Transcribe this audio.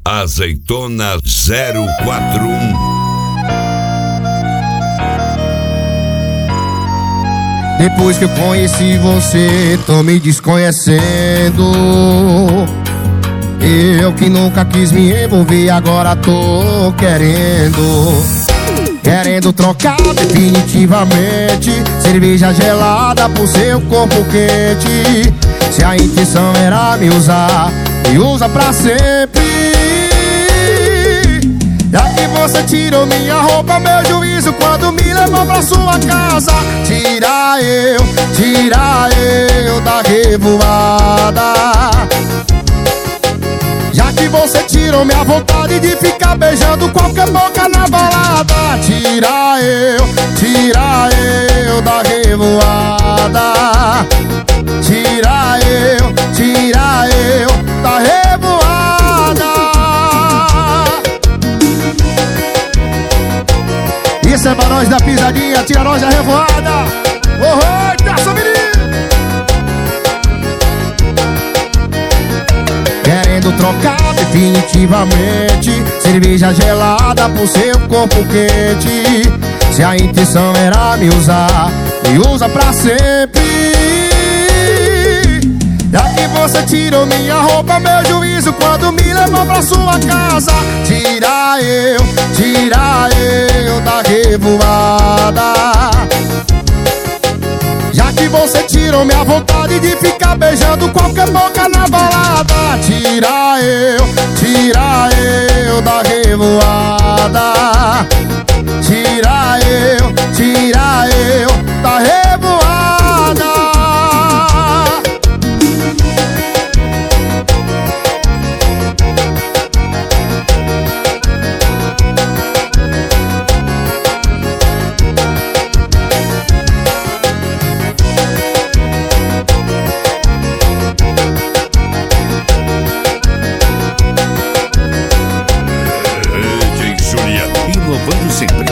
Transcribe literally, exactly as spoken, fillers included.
Azeitona zero quatro um. Depois que eu conheci você, tô me desconhecendo. Eu que nunca quis me envolver, agora tô querendo. Querendo trocar definitivamente cerveja gelada por seu corpo quente. Se a intenção era me usar, me usa pra sempre. Já que você tirou minha roupa, meu juízo quando me levou pra sua casa. Tira eu, tira eu da revoada. Já que você tirou minha vontade de ficar beijando qualquer boca na balada. Tira eu, tira eu da revoada. Tira eu, tira eu da revoada. Isso é pra nós da pisadinha, tira nós da revoada. Oh, essa menina! Querendo trocar definitivamente cerveja gelada por seu corpo quente. Se a intenção era me usar, me usa pra sempre. Já que você tirou minha roupa, meu juízo quando me levou pra sua casa. Tira eu, tira eu da revoada. Já que você tirou minha vontade de ficar beijando qualquer boca na balada. Tira eu, tira eu da revoada. Tira eu, tira eu da revoada. Inovando sempre.